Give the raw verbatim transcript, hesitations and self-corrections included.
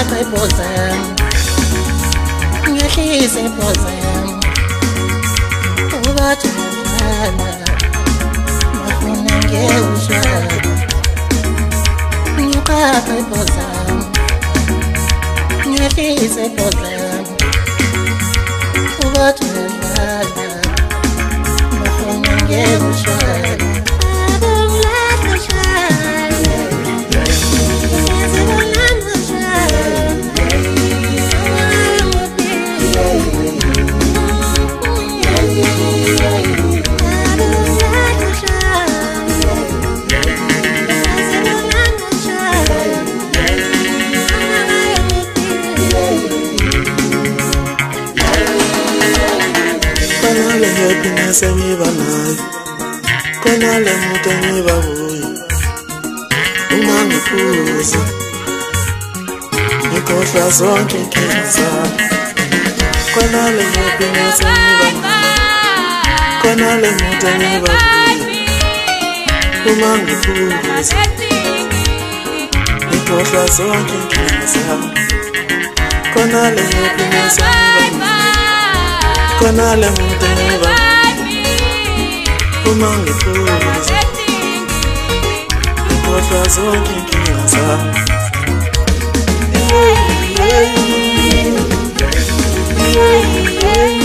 Ngiyaqepozela ngiyahlisa epozela ubathi ngiyadlala ngafuna ngiyewushaya ngiyaqapha epozela ngiyahlisa epozela ubathi ngiyadlala ngafuna ngiyewushaya happiness engiba nayo khona le muntu engiba kuyo uma ngiphuza ngikhohlwa zonke inkinga zami khona le happiness engiba nayo khona le muntu engiba kuyo uma ngiphuza ngikhohlwa zonke inkinga zami khona le happiness engiba nayo khona le muntu engiba uma ngiphuza ngikhohlwa zonke inkinga zami yeah, yeah, yeah, yeah.